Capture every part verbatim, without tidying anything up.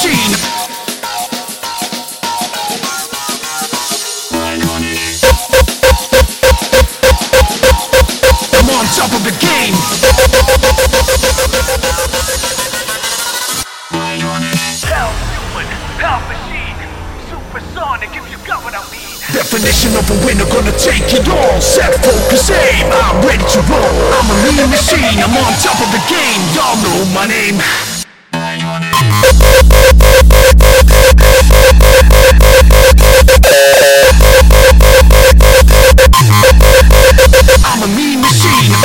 machine. I'm on top of the game. Half human, half machine. Supersonic if you got what I mean. Definition of a winner, gonna take it all. Set, focus, aim, I'm ready to roll. I'm a lean machine, I'm on top of the game. Y'all know my name. I'm a mean machine.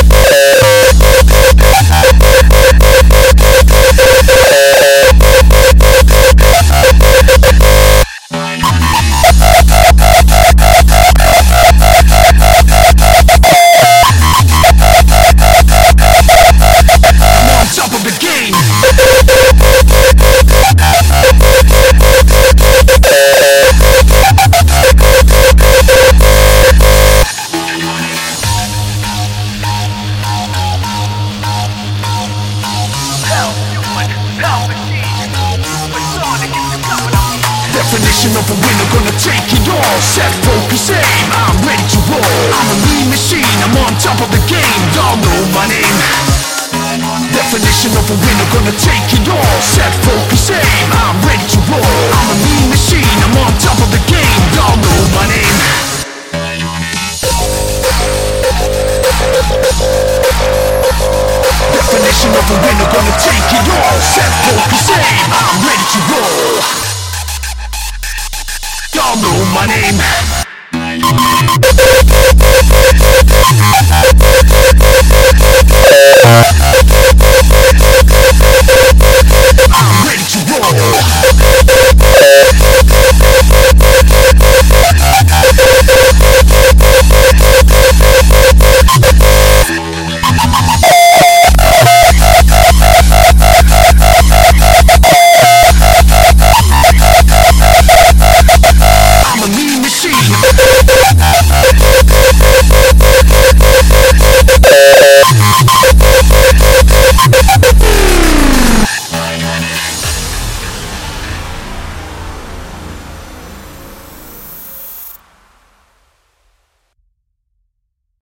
Definition of a winner, gonna take it all. Set, focus, aim, I'm ready to roll. I'm a mean machine, I'm on top of the game. Y'all know my name. Definition of a winner, gonna take it all. Set, focus, aim, I'm ready to roll. I'm a mean machine, I'm on top of the game. Y'all know my name. Definition of a winner, gonna take it all. Set, focus, aim, I'm ready to roll. Y'all know my name.